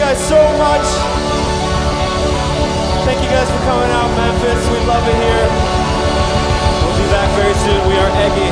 guys so much. Thank you guys for coming out, Memphis. We love it here. We'll be back very soon. We are Eggy.